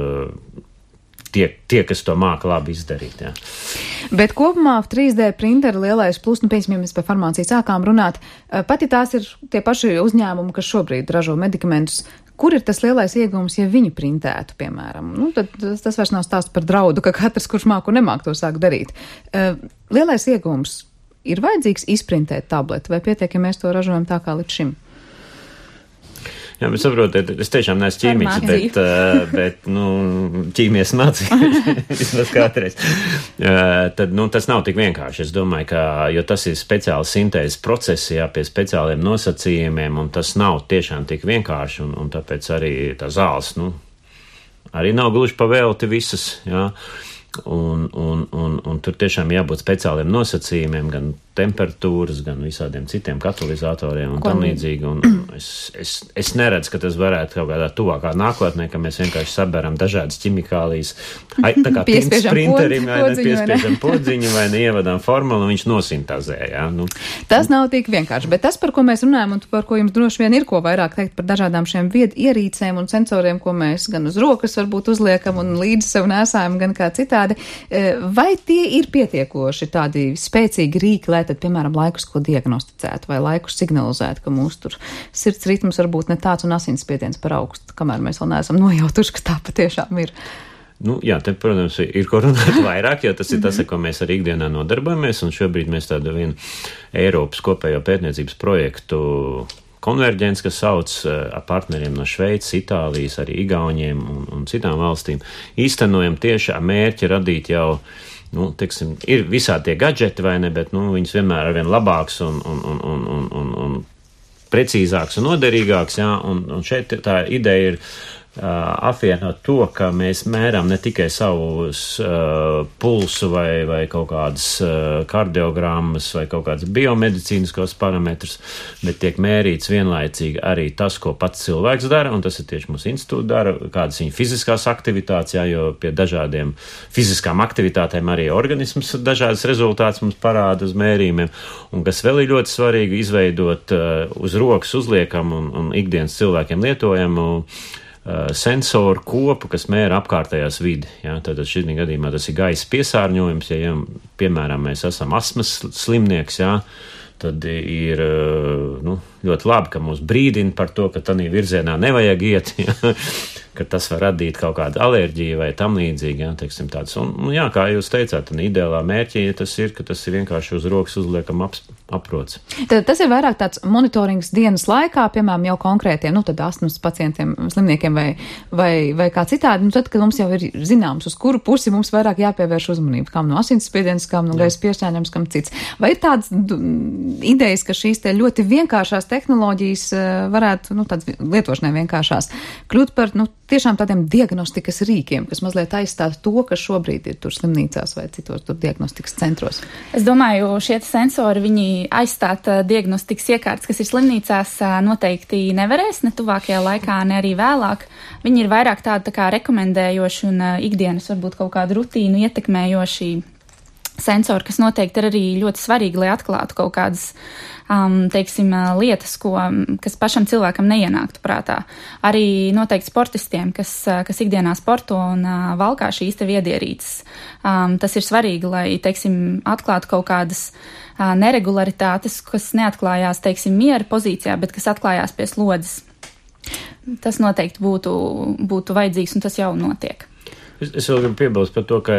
Tie, tie, kas to māca labi izdarīt, jā. Bet kopumā trīs D printeri lielais plus, nu, piemēram, mēs par farmāciju sākām runāt, pat ja tās ir tie paši uzņēmumi, kas šobrīd ražo medikamentus, kur ir tas lielais iegūms, ja viņi printētu, piemēram? Nu, tad tas, tas vairs nav stāsts par draudu, ka katrs, kurš māk un nemāk to sāk darīt. Lielais iegūms ir vajadzīgs izprintēt tableti, vai pietiek, ja mēs to ražojam tā kā līdz šim? Jā, bet saprotiet, es tiešām neesmu ķīmiķis, bet, uh, bet, nu, ķīmies mācīju, vismaz kādreiz. Uh, tad, nu, tas nav tik vienkārši, es domāju, ka, jo tas ir speciāli sintēzes procesi, jā, pie speciāliem nosacījumiem, un tas nav tiešām tik vienkārši, un, un tāpēc arī tā zāles, nu, arī nav gluži pavēlti visas, jā. Un, un, un, un tur tiešām jābūt speciāliem nosacījumiem, gan temperatūras, gan visādiem citiem katalizatoriem un tam līdzīgi. Un es, es, es neredzu, ka tas varētu kaut kādā tuvākā nākotnē, ka mēs vienkārši saberam dažādas ķimikālijas. Ai, tā kā pirms printerim, vai ne, piespiežam podziņu, vai ne, ievadām formulu, un viņš nosintazē, jā. Nu. Tas nav tik vienkārši, bet tas, par ko mēs runājam, un par ko jums droši vien ir ko vairāk teikt par dažādām šiem viedu ierīcēm un sensoriem, ko mēs gan uz rokas varbūt uzliekam un līdzi sev nesājam, gan kā citādi. Vai tie ir pietiekoši tādi spēcīgi rīki, lai tad, piemēram, laikus ko diagnosticētu vai laikus signalizētu, ka mūsu tur sirds ritms varbūt ne tāds un asinsspiediens par augstu, kamēr mēs vēl neesam nojautuši, ka tā patiešām ir? Nu, jā, te, protams, ir ko runāt vairāk, jo tas ir tas, ar ko mēs arī ikdienā nodarbojamies, un šobrīd mēs tādu vienu Eiropas kopējo pētniecības projektu konverģents, kas sauc ar partneriem no Šveices, Itālijas, arī Igauņiem un, un citām valstīm, īstenojam tieši ar mērķi radīt jau, nu, teiksim, ir visādi tie gadžeti, vai ne, bet, nu, viņus vienmēr arvien labāks un, un, un, un, un, un, un precīzāks un noderīgāks, jā, un, un šeit tā ideja ir apvienot to, ka mēs mēram ne tikai savus uh, pulsu vai, vai kaut kādas uh, kardiogrammas vai kaut kādas biomedicīniskos parametrus, bet tiek mērīts vienlaicīgi arī tas, ko pats cilvēks dara, un tas ir tieši mūsu institūta dara, kādas viņa fiziskās aktivitātes, jā, jo pie dažādiem fiziskām aktivitātēm arī organisms dažādas rezultātus mums parāda uz mērījumiem, un kas vēl ir ļoti svarīgi izveidot uh, uz rokas uzliekam un, un ikdienas cilvēkiem lietojamu sensoru kopu, kas mēra apkārtējās vidi. Ja? Tātad šī gadījumā tas ir gaisa piesārņojums, ja, ja piemēram mēs esam astmas slimnieks, ja? Tad ir, nu, ļoti labi, ka mūs brīdina par to, ka tādā virzienā nevajag iet, ja, ka tas var radīt kaut kādu alerģiju vai tam līdzīgi, ja, teiksim tāds. Un, un jā, kā jūs teicāt, un ideālā mērķī tas ir, ka tas ir vienkārši uz rokas uzliekam ap, aprots. Tad tas ir vairāk tāds monitorings dienas laikā, piemēram, jau konkrētiem, nu, tad astmas pacientiem, slimniekiem vai, vai, vai kā citādi, nu, tad, kad mums jau ir zināms, uz kuru pusi mums vairāk jāpievērš uzmanība, kam no asinsspiediens, kam no gaisa piesārņojums, kam cits. Vai ir tādas idejas, ka šīs te ļoti vienkāršās tehnoloģijas varētu, nu, tādas lietošanai vienkāršās, kļūt par, nu, tiešām tādiem diagnostikas rīkiem, kas mazliet aizstāv to, kas šobrīd ir tur slimnīcās vai citos tur diagnostikas centros? Es domāju, šie sensori, viņi aizstāt diagnostikas iekārtas, kas ir slimnīcās, noteikti nevarēs ne tuvākajā laikā, ne arī vēlāk. Viņi ir vairāk tādi tā kā rekomendējoši un ikdienas varbūt kaut kādu rutīnu ietekmējoši sensori, kas noteikti ir arī ļoti svarīgi, lai atklātu kaut kādas, um, teiksim, lietas, ko, kas pašam cilvēkam neienāktu prātā. Arī noteikti sportistiem, kas, kas ikdienā sporto un uh, valkā šīs te viedierīces. Um, tas ir svarīgi, lai, teiksim, atklātu kaut kādas uh, neregularitātes, kas neatklājās, teiksim, miera pozīcijā, bet kas atklājās pie slodzes. Tas noteikti būtu, būtu vajadzīgs un tas jau notiek. Es, es vēl gribu piebilst par to, ka,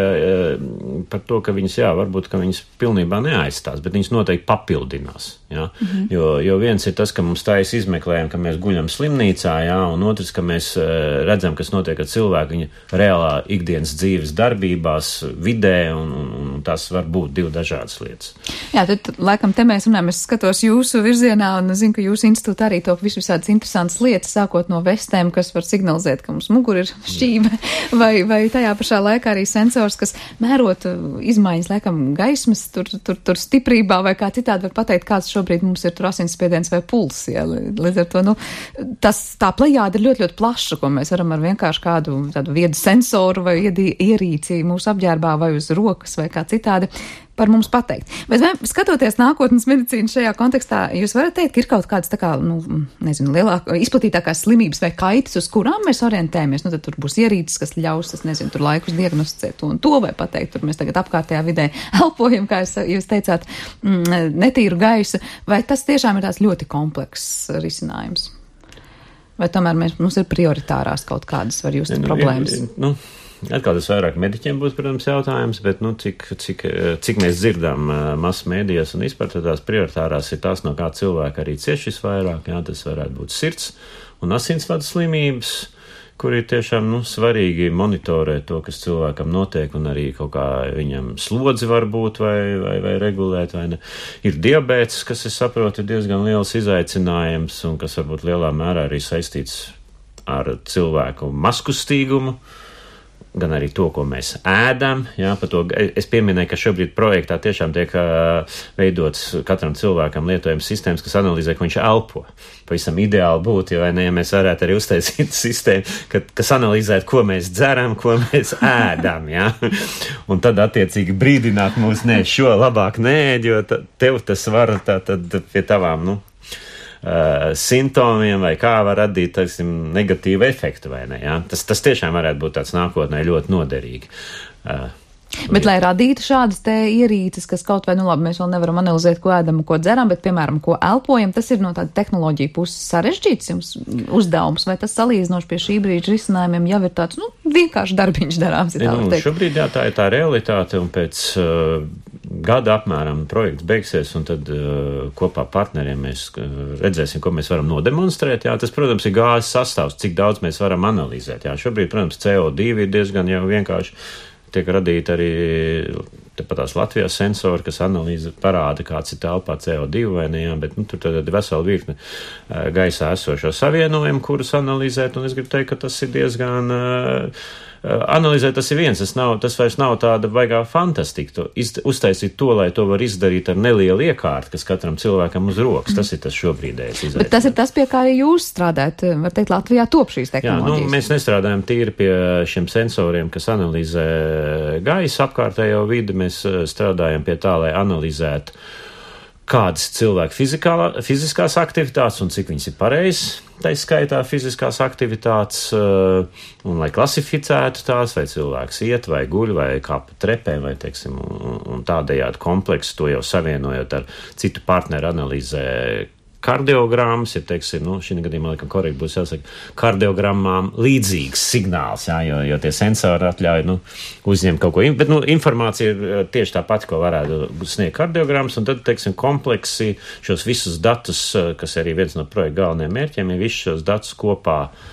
par to, ka viņas, jā, varbūt, ka viņas pilnībā neaizstās, bet viņas noteikti papildinās. Ja? Mm-hmm. jo, jo viens ir tas, ka mums tājas izmeklējam, ka mēs guļam slimnīcā, jā, un otrs, ka mēs redzam, kas notiek ar cilvēku viņa reālā ikdienas dzīves darbībās, vidē, un, un, un tas var būt divi dažādas lietas. Jā, tad laikam te mēs runājam, es skatos jūsu virzienā un zinu, ka jūsu institūta arī top visu visādas interesantas lietas, sākot no vestēm, kas var signalizēt, ka mums mugur ir šķīve, vai, vai tajā pašā laikā arī sensors, kas mērot izmaiņas, laikam, gaismas, tur, tur, tur stiprībā vai kā citādi var pateikt, kāds šobrīd mums ir tur asinsspiediens vai puls. Ja? Līdz ar to, nu, tas, tā plejāda ir ļoti, ļoti plaša, ko mēs varam ar vienkārši kādu tādu viedu sensoru vai iedī, ierīci mūsu apģērbā vai uz rokas vai kā citādi par mums pateikt. Bet, vai, skatoties nākotnes medicīnu šajā kontekstā, jūs varat teikt, ka ir kaut kādas tā kā, nu, nezinu, lielāk, izplatītākās slimības vai kaitas, uz kurām mēs orientējamies? Nu, tad tur būs ierīces, kas ļaus, es nezinu, tur laikus diagnosticēt to un to, vai pateikt, tur mēs tagad apkārtējā vidē elpojam, kā jūs teicāt, mm, netīru gaisu, vai tas tiešām ir tās ļoti komplekss risinājums? Vai tomēr mēs, mums ir prioritārās kaut kādas, var jūs te nu, problēmas? Nu, atkal tas vairāk mediķiem būs, protams, jautājums, bet, nu, cik, cik, cik mēs dzirdam masu mēdījos un vispār tās prioritārās ir tās, no kā cilvēki arī cieši visvairāk, jā, tas varētu būt sirds un asinsvadu slimības, kur ir tiešām, nu, svarīgi monitorēt to, kas cilvēkam notiek un arī kaut kā viņam slodzi var būt vai, vai, vai regulēt, vai ne. Ir diabēts, kas, es saprotu, ir diezgan liels izaicinājums un kas varbūt lielā mērā arī saistīts ar cilvēku maskustīgumu, gan arī to, ko mēs ēdam. Jā, par to es pieminēju, ka šobrīd projektā tiešām tiek uh, veidots katram cilvēkam lietojams sistēmas, kas analizē, ko viņš elpo. Pavisam ideāli būtu, jo, vai ne, ja mēs varētu arī uztaisīt sistēmu, ka, kas analizētu, ko mēs dzeram, ko mēs ēdam, jā. Un tad attiecīgi brīdināt mūs, nē, šo labāk neēd, jo tev tas var tā, tad pie tavām, nu, Uh, simptomiem vai kā var radīt, teiksim, negatīvu efektu, vai ne, jā? Tas, tas tiešām varētu būt tāds nākotnē ļoti noderīgi. Uh, Bet, lai radītu šādas te ierīces, kas kaut vai, nu labi, mēs vēl nevaram analizēt, ko ēdam un ko dzeram, bet, piemēram, ko elpojam, tas ir no tāda tehnoloģija puses sarežģīts jums uzdevums, vai tas salīdzinoši pie šī brīža risinājumiem jau ir tāds, nu, vienkārši darbiņš darāms, ja tā var teikt. Šobrīd, jā, tā ir tā realitāte, un pēc uh, gada apmēram projekts beigsies, un tad uh, kopā partneriem mēs uh, redzēsim, ko mēs varam nodemonstrēt, jā, tas, protams, ir gāzes sastāvs, cik daudz mēs varam analizēt, jā, šobrīd, protams, C O divi ir diezgan jau vienkārši. Tiek radīti arī tepatās Latvijās sensori, kas analīze parāda, kāds ir telpā C O divi vai ne, jā, bet nu, tur tad ir vesela virkne gaisā esošo savienojumu, kurus analizēt, un es gribu teikt, ka tas ir diezgan uh, analizēt, tas ir viens, tas, nav, tas vairs nav tāda baigā fantastika, to iz, uztaisīt to, lai to var izdarīt ar nelielu iekārtu, kas katram cilvēkam uz rokas, tas ir tas šobrīdējais izaicinājums. Bet tas ir tas, pie kā arī jūs strādājat, var teikt, Latvijā top šīs tehnoloģijas. Jā, nu, mēs nestrādājam tīri pie šiem sensoriem, kas analizē gaisa apkārtējo vidi, mēs strādājam pie tā, lai analizētu, kādas cilvēku fiziskās aktivitātes un cik viņas ir pareizas, tā skaitā fiziskās aktivitātes, un lai klasificētu tās, vai cilvēks iet, vai guļ, vai kāpa trepēm, vai, teiksim, un, un tādējādi kompleksu to jau savienojot ar citu partneru analīzē, kardiogrammas, ja teiksim, nu, šī gadījumā, laikam, korekti būs jāsaka, kardiogrammām līdzīgs signāls, jā, jo, jo tie sensori atļauj, nu, uzņemt kaut ko, bet, nu, informācija ir tieši tā pati, ko varētu sniegt kardiogrammas, un tad, teiksim, kompleksi šos visus datus, kas arī viens no projekta galvenajiem mērķiem, ir visus šos datus kopā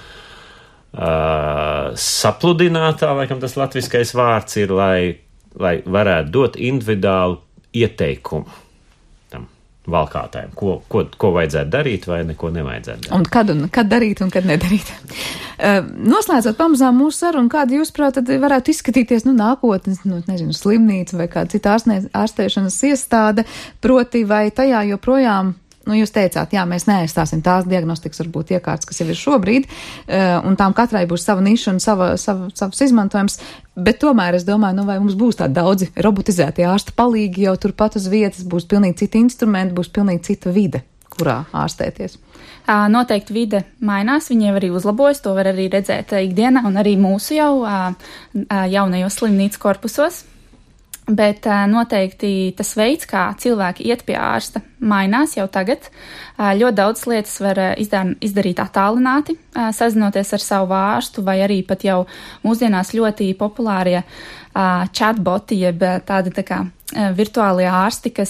uh, sapludinātā, laikam tas latviskais vārds ir, lai, lai varētu dot individuālu ieteikumu valkātājiem, ko, ko, ko vajadzētu darīt vai neko nevajadzētu darīt. Un kad, un kad darīt un kad nedarīt. Uh, noslēdzot pamazām mūsu sarunu, kāda jūs, prāt, tad varētu izskatīties, nu, nākotnes, nu, nezinu, slimnīca vai kāda cita ārstē, ārstēšanas iestāde, proti vai tajā joprojām, nu, jūs teicāt, jā, mēs neaizstāsim tās diagnostikas, varbūt iekārtas, kas jau ir šobrīd, uh, un tām katrai būs sava niša un sava, sava, savs izmantojums, bet tomēr es domāju, nu, vai mums būs tādi daudzi robotizēti ārsta palīgi jau turpat uz vietas, būs pilnīgi citi instrumenti, būs pilnīgi cita vide, kurā ārstēties. Noteikti vide mainās, viņi jau arī uzlabojas, to var arī redzēt ikdienā un arī mūsu jau jaunajos slimnīcas korpusos. Bet noteikti tas veids, kā cilvēki iet pie ārsta, mainās jau tagad. Ļoti daudz lietas var izdarīt attālināti, sazinoties ar savu ārstu, vai arī pat jau mūsdienās ļoti populārie chatboti, jeb tādi tā kā virtuālie ārsti, kas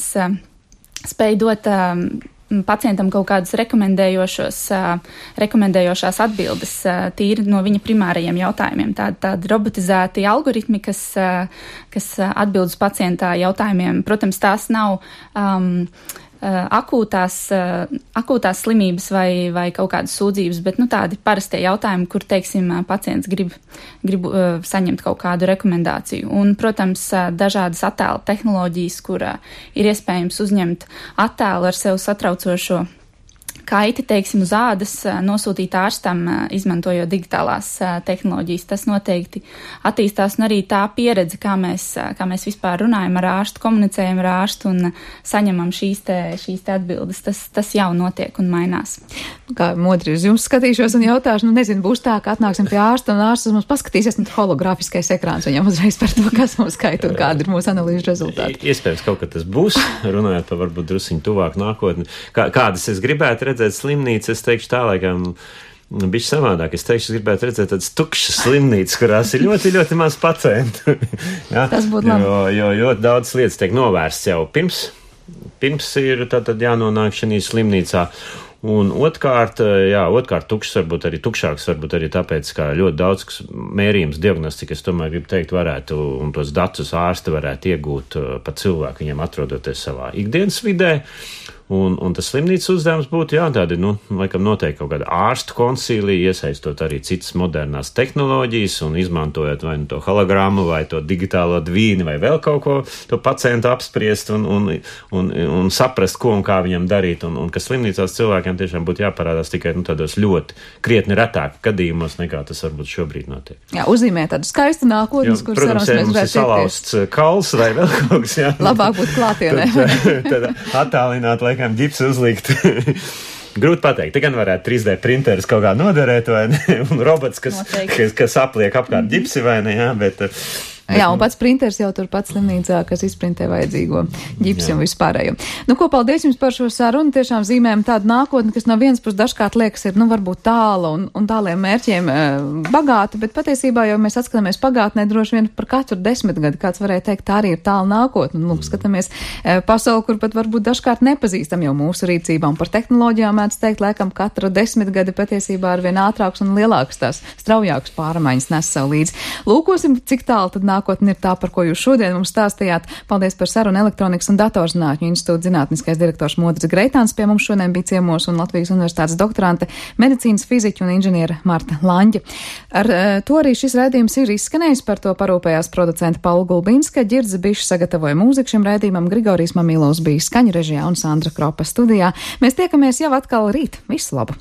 spēj dot pacientam kaut kādus rekomendējošos, rekomendējošās atbildes tīri no viņa primārajiem jautājumiem. Tādi, tādi robotizēti algoritmi, kas, kas atbild uz pacientā jautājumiem. Protams, tās nav um, akūtās, akūtās slimības vai, vai kaut kādas sūdzības, bet, nu, tādi parastie jautājumi, kur, teiksim, pacients grib, grib uh, saņemt kaut kādu rekomendāciju. Un, protams, dažādas attēla tehnoloģijas, kur uh, ir iespējams uzņemt attēlu ar sev satraucošo kaiti, teiksim, uz ādas, nosūtīt ārstam, izmantojot digitālās tehnoloģijas. Tas noteikti attīstās, un arī tā pieredze, kā mēs, kā mēs vispār runājam ar ārstu, komunicējam ar ārstu un saņemam šīs te, šīs te atbildes, tas, tas jau notiek un mainās. Kā modri uz jums skatīšos un jautāšu, nu nezinu, būs tā, ka atnāksim pie ārsta un ārsts mums paskatīsies, un hologrāfiskais ekrāns viņam uzreiz par to, kas mums skaita un kāda ir mūsu analīžu rezultāti. Iespējams, kaut kad tas būs, runājot par varbūt drusiņu tuvāk nākotni. Kā, kādas es gribētu redzēt slimnīca, es teikšu tā, laikam, bišķi savādāk. Es teikšu, es gribētu redzēt tādas tukšas slimnīcas, kurās ir ļoti, ļoti maz pacientu. Ja? Tas būtu labi. Jo, jo ļoti daudz lietas tiek novērsts jau pirms, pirms ir tātad jānonāk šī slimnīcā. Un otrkārt, jā, otrkārt tukšs varbūt arī tukšāks, varbūt arī tāpēc, ka ļoti daudz mērījums diagnostikas, tomēr gribu teikt, varētu, un tos datus ārsti varētu iegūt pa cilvēku, viņiem atrodoties savā ikdienas vidē. Un, un tas slimnīcas uzdevums būtu, jā, tādi, nu, laikam noteikti kaut kāda ārstu konsīlija, iesaistot arī citas modernās tehnoloģijas un izmantojot vai nu to hologrammu vai to digitālo dvīni vai vēl kaut ko, to pacientu apspriest un, un, un, un saprast, ko un kā viņam darīt. Un, un ka slimnīcās cilvēkiem tiešām būtu jāparādās tikai, nu, tādos ļoti krietni retāk gadījumos, nekā tas varbūt šobrīd notiek. Jā, uzzīmē tādu skaistu nākotnes, kur protams, ja mums ir salauzts kals vai vēl kaut kas, jā. Labāk būtu klātienē. Tad, tad attālināt, lai kā ģipsi uzlikt. Grūti pateikt. Te gan varētu trīs D printeris kaut kā noderēt, vai ne? Un robots, kas, kas, kas apliek apkārt ģipsi, vai ne? Jā, bet... Jā, un pats printers jau tur pats slimnīcā, kas izprintē vajadzīgo ģipsi un vispārējo. Nu, ko, paldies jums par šo sarunu. Tiešām zīmējam tādu nākotni, kas no vienas puses dažkārt liekas ir, nu, varbūt tāla un, un tāliem mērķiem e, bagāta, bet patiesībā jau mēs atskatāmies pagātnē droši vien par katru desmitgadi, kāds varēja teikt, tā arī ir tāla nākotne. Un, lūk, skatāmies e, pasauli, kur pat varbūt dažkārt nepazīstam jau mūsu rīcībā, un par tehnoloģijām mēdz teikt, laikam, katra desmitgadi patiesībā ar vien ātrāks un lielāks tās straujāks pārmaiņas nes sev līdzi. Lūkosim, cik tālu tad nākotne ir tā, par ko jūs šodien mums stāstījāt. Paldies par sarunu. Elektronikas un datorzinātņu institūta zinātniskais direktors Modris Greitāns pie mums šodien bija ciemos un Latvijas Universitātes doktorante medicīnas fiziķa un inženiera Marta Lanģe. Ar to arī šis raidījums ir izskanējis, par to parūpējās producenta Paula Gulbinska, Ģirdze Bišs sagatavoja mūziku šim raidījumam, Grigorijs Mamilovs bija skaņu režijā un Sandra Kropa studijā. Mēs tiekamies jau atkal rīt. Visu labu!